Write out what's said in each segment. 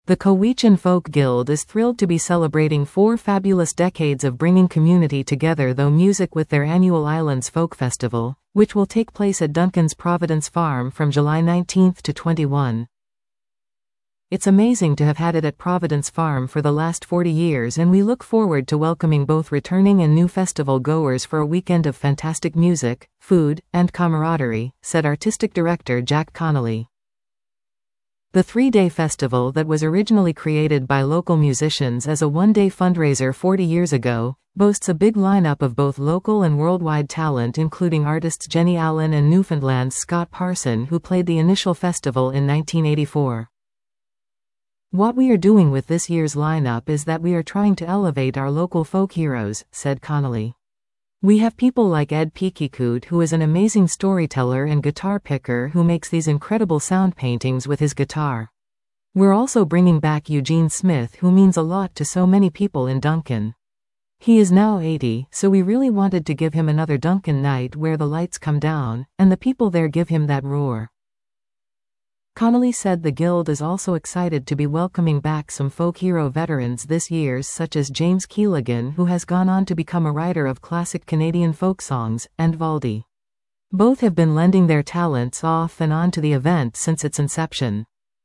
The Cowichan Folk Guild is thrilled to be celebrating 4 fabulous decades of bringing community together through music with their annual Islands Folk Festival, which will take place at Duncan's Providence Farm from July 19 to 21. It's amazing to have had it at Providence Farm for the last 40 years, and we look forward to welcoming both returning and new festival goers for a weekend of fantastic music, food, and camaraderie, said Artistic Director Jack Connolly. The 3-day festival that was originally created by local musicians as a one-day fundraiser 40 years ago, boasts a big lineup of both local and worldwide talent, including artists Jenny Allen and Newfoundland's Scott Parson, who played the initial festival in 1984. What we are doing with this year's lineup is that we are trying to elevate our local folk heroes, said Connolly. We have people like Ed Pikikut, who is an amazing storyteller and guitar picker who makes these incredible sound paintings with his guitar. We're also bringing back Eugene Smith, who means a lot to so many people in Duncan. He is now 80, so we really wanted to give him another Duncan night where the lights come down, and the people there give him that roar. Connolly said the Guild is also excited to be welcoming back some folk hero veterans this year, such as James Keelighan, who has gone on to become a writer of classic Canadian folk songs, and Valdy. Both have been lending their talents off and on to the event since its inception.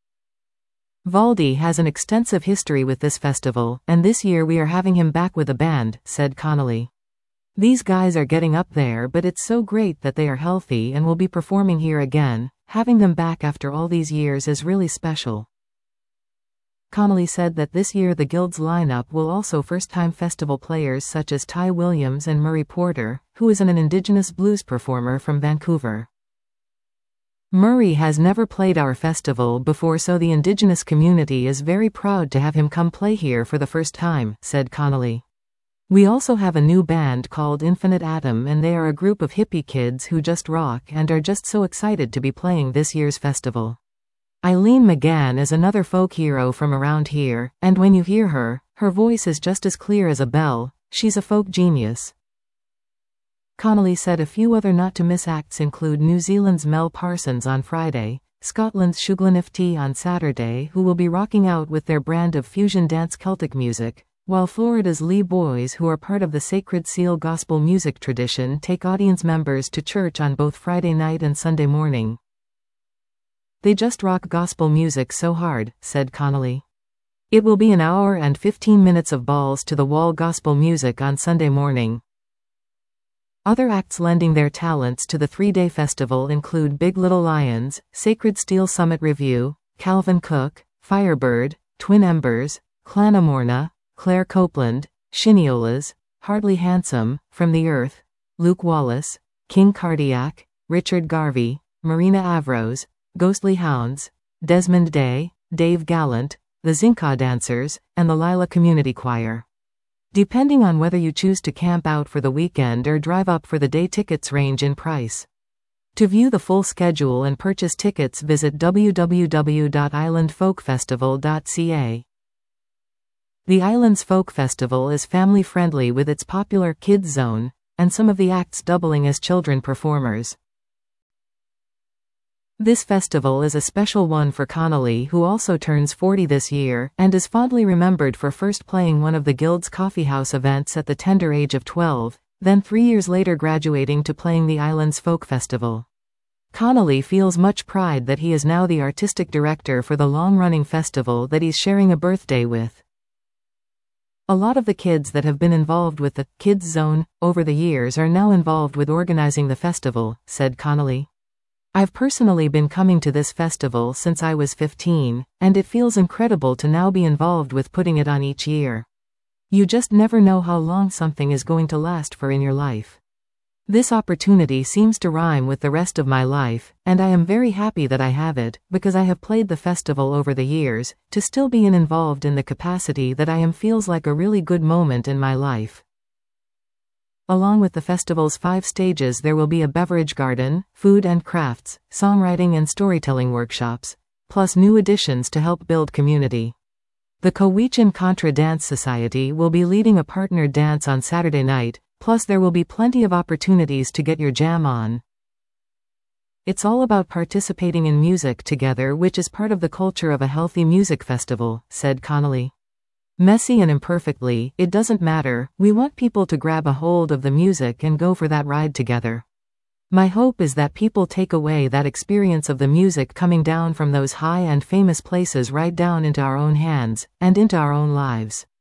Valdy has an extensive history with this festival, and this year we are having him back with a band, said Connolly. These guys are getting up there, but it's so great that they are healthy and will be performing here again. Having them back after all these years is really special. Connolly said that this year the Guild's lineup will also first-time festival players such as Ty Williams and Murray Porter, who is an Indigenous blues performer from Vancouver. Murray has never played our festival before, so the Indigenous community is very proud to have him come play here for the first time, said Connolly. We also have a new band called Infinite Atom, and they are a group of hippie kids who just rock and are just so excited to be playing this year's festival. Eileen McGann is another folk hero from around here, and when you hear her, her voice is just as clear as a bell. She's a folk genius. Connolly said a few other not-to-miss acts include New Zealand's Mel Parsons on Friday, Scotland's Shughlanifty on Saturday, who will be rocking out with their brand of fusion dance Celtic music, while Florida's Lee Boys, who are part of the Sacred Seal gospel music tradition, take audience members to church on both Friday night and Sunday morning. They just rock gospel music so hard, said Connolly. It will be an hour and 15 minutes of balls-to-the-wall gospel music on Sunday morning. Other acts lending their talents to the 3-day festival include Big Little Lions, Sacred Steel Summit Review, Calvin Cook, Firebird, Twin Embers, Clanamorna, Claire Copeland, Shiniolas, Hardly Handsome, From the Earth, Luke Wallace, King Cardiac, Richard Garvey, Marina Avros, Ghostly Hounds, Desmond Day, Dave Gallant, the Zinca Dancers, and the Lila Community Choir. Depending on whether you choose to camp out for the weekend or drive up for the day, tickets range in price. To view the full schedule and purchase tickets, visit www.islandfolkfestival.ca. The Islands Folk Festival is family-friendly with its popular Kids Zone, and some of the acts doubling as children performers. This festival is a special one for Connolly, who also turns 40 this year, and is fondly remembered for first playing one of the Guild's coffeehouse events at the tender age of 12, then 3 years later graduating to playing the Islands Folk Festival. Connolly feels much pride that he is now the artistic director for the long-running festival that he's sharing a birthday with. A lot of the kids that have been involved with the Kids Zone over the years are now involved with organizing the festival, said Connolly. I've personally been coming to this festival since I was 15, and it feels incredible to now be involved with putting it on each year. You just never know how long something is going to last for in your life. This opportunity seems to rhyme with the rest of my life, and I am very happy that I have it, because I have played the festival over the years. To still be involved in the capacity that I am feels like a really good moment in my life. Along with the festival's 5 stages, there will be a beverage garden, food and crafts, songwriting and storytelling workshops, plus new additions to help build community. The Cowichan Contra Dance Society will be leading a partnered dance on Saturday night, plus there will be plenty of opportunities to get your jam on. It's all about participating in music together, which is part of the culture of a healthy music festival, said Connolly. Messy and imperfectly, it doesn't matter, we want people to grab a hold of the music and go for that ride together. My hope is that people take away that experience of the music coming down from those high and famous places right down into our own hands, and into our own lives.